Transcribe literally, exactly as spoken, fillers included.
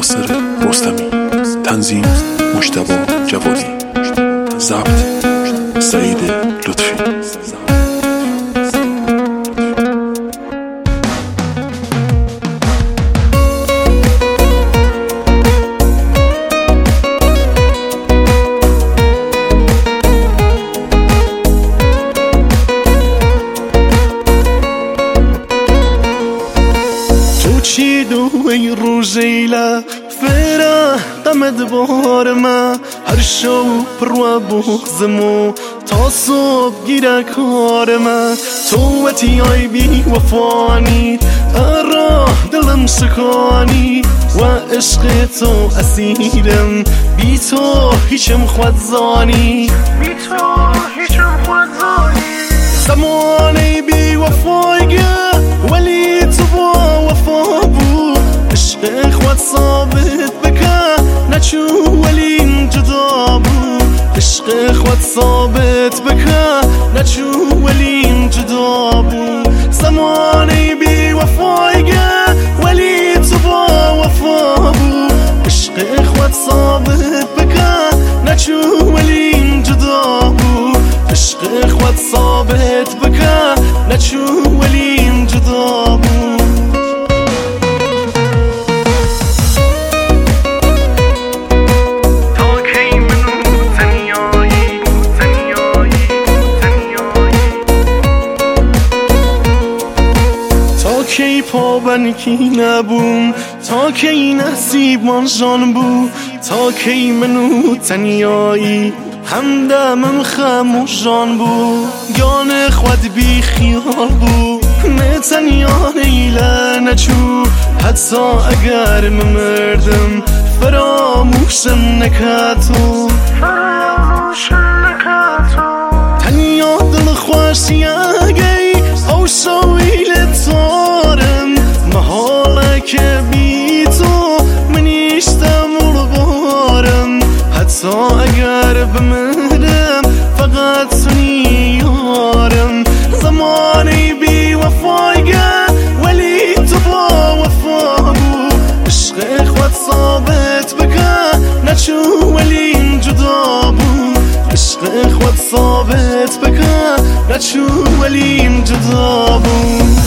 ناصر رستمی، تنظیم مجتبی جوادی، ضبط سعید لطفی. چی دو ای روزیلا فرا قمد بار ما هر شو پروا بغزمو تا صبح گیره کار ما تو وتی آی بی وفانی اراه دلم سکانی و عشق تو اسیرم بی تو هیچم خود زانی بی تو هیچم خود زانی زمانی بی وفایگه ولی تو با وفا بو عشق خود ثابت بکن نچو ولی جدا بو عشق خود ثابت بکن نچو ولی جدا بو زمانی بی وفایگه ولی تو با وفا بو عشق خود ثابت بکن نچو ولی جدا بو عشق خود ثابت بکن نچو ولی جدا بو کی پابن کی نبوم تا کی نصیب من جان بو تا کی منو تنیایی همدمم خموش جان بو گان خود بی خیال بو نه تنیا نیله نچو حتی اگر ممردم فراموشم نکاتو فراموشم نکاتو تنیا دل خوشی اگی او شویل تارم محاله که بی تو منیشتم البارم حتی اگر بمرم فقط سنی یارم زمانی بی وفایگه ولی تو با وفا بو عشق خود ثابت بکن نچو ولی جدا بو عشق خود ثابت بکن نچو ولی جدا بو